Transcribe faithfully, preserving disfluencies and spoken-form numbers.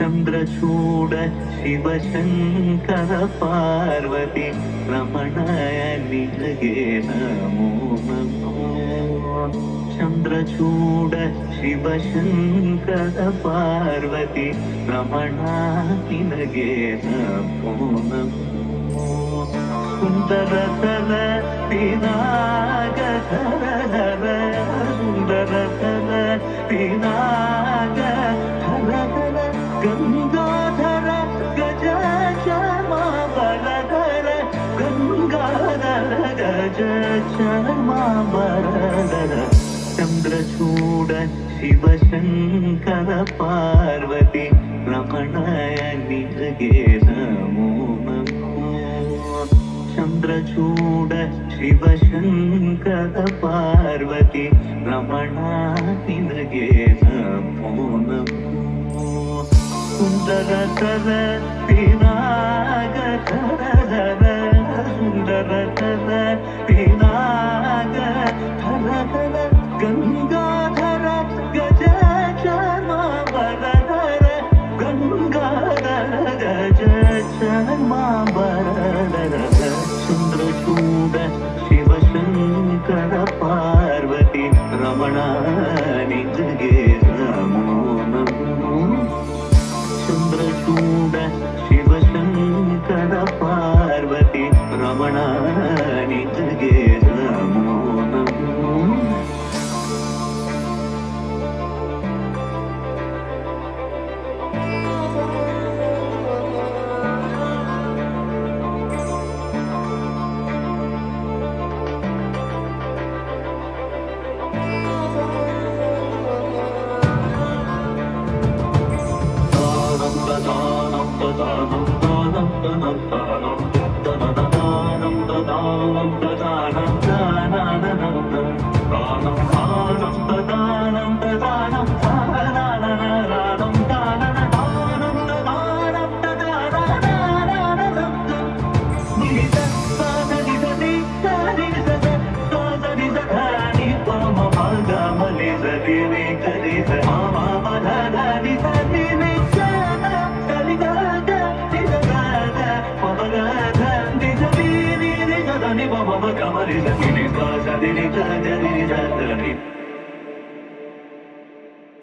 चन्द्रचूड शिवशङ्कर पार्वती रमणाय निलये नमो नमो। चन्द्रचूड शिवशङ्कर पार्वती रमणाय नमो नमो। सुन्दरतर पिनागधर सुन्दरतर पिनाग गंगाधर गज श्यामांबरधर गंगाधर गज श्यामांबरधर। चन्द्रचूड शिवशङ्कर पार्वती रमणाय निलये नमो नमो। चन्द्रचूड शिवशङ्कर पार्वती रमणाय निलये नमो नमो। सुन्दरतर पिनागधर सुन्दरतर पिनागधर गंगाधर गज श्यामांबरधर गंगाधर गज श्यामांबरधर। चन्द्रचूड शिवशङ्कर पार्वती रमणाय निलये नमो नमो। चन्द्रचूड शिवशङ्कर पार्वती रमणाय निलये नमो नमो। Come on,